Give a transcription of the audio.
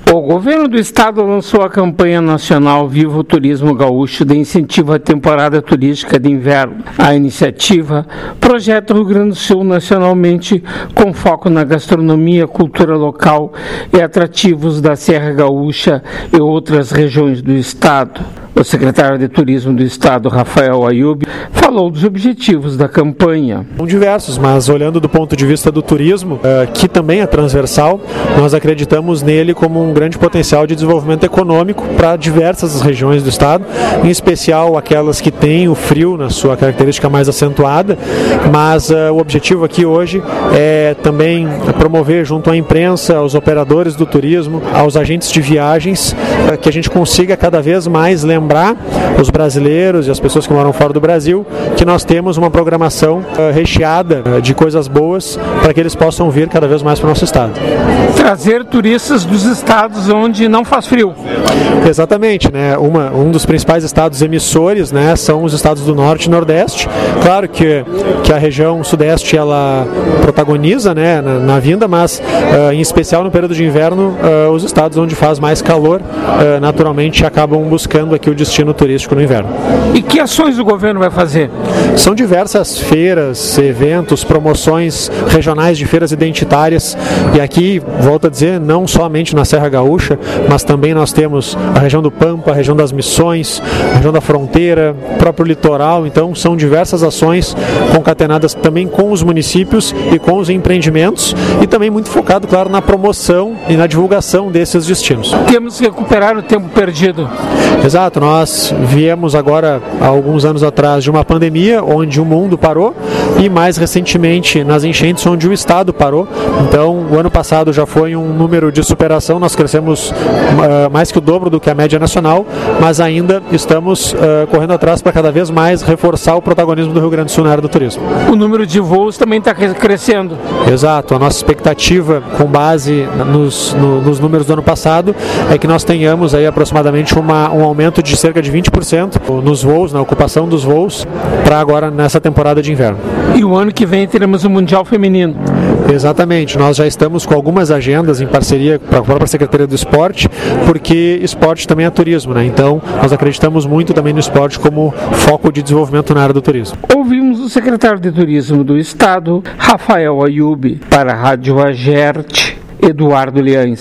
O governo do estado lançou a campanha nacional Viva o Turismo Gaúcho de incentivo à temporada turística de inverno. A iniciativa projeta o Rio Grande do Sul nacionalmente com foco na gastronomia, cultura local e atrativos da Serra Gaúcha e outras regiões do estado. O secretário de Turismo do Estado, Rafael Ayub, falou dos objetivos da campanha. São diversos, mas olhando do ponto de vista do turismo, que também é transversal, nós acreditamos nele como um grande potencial de desenvolvimento econômico para diversas regiões do Estado, em especial aquelas que têm o frio na sua característica mais acentuada, mas o objetivo aqui hoje é também promover junto à imprensa, aos operadores do turismo, aos agentes de viagens, que a gente consiga cada vez mais lembrar os brasileiros e as pessoas que moram fora do Brasil que nós temos uma programação recheada de coisas boas para que eles possam vir cada vez mais para o nosso estado. Trazer turistas dos estados onde não faz frio. Exatamente, né? Um dos principais estados emissores, né, são os estados do Norte e Nordeste. Claro que a região Sudeste ela protagoniza, né, na vinda, mas em especial no período de inverno, os estados onde faz mais calor naturalmente acabam buscando aqui o destino turístico no inverno. E que ações o governo vai fazer? São diversas feiras, eventos, promoções regionais de feiras identitárias, e aqui, volto a dizer, não somente na Serra Gaúcha, mas também nós temos a região do Pampa, a região das Missões, a região da Fronteira, o próprio litoral. Então são diversas ações concatenadas também com os municípios e com os empreendimentos, e também muito focado, claro, na promoção e na divulgação desses destinos. Temos que recuperar o tempo perdido. Exato, nós viemos agora, há alguns anos atrás, de uma pandemia onde o mundo parou e mais recentemente nas enchentes onde o estado parou. Então o ano passado já foi um número de superação, nós crescemos mais que o dobro do que a média nacional, mas ainda estamos correndo atrás para cada vez mais reforçar o protagonismo do Rio Grande do Sul na área do turismo. O número de voos também está crescendo. Exato, a nossa expectativa com base nos números do ano passado é que nós tenhamos aí aproximadamente um aumento de cerca de 20% nos voos, na ocupação dos voos, para agora nessa temporada de inverno. E o ano que vem teremos o Mundial Feminino. Exatamente, nós já estamos com algumas agendas em parceria com a própria Secretaria do Esporte, porque esporte também é turismo, né? Então nós acreditamos muito também no esporte como foco de desenvolvimento na área do turismo. Ouvimos o secretário de Turismo do Estado, Rafael Ayub, para a Rádio Agerte, Eduardo Leães.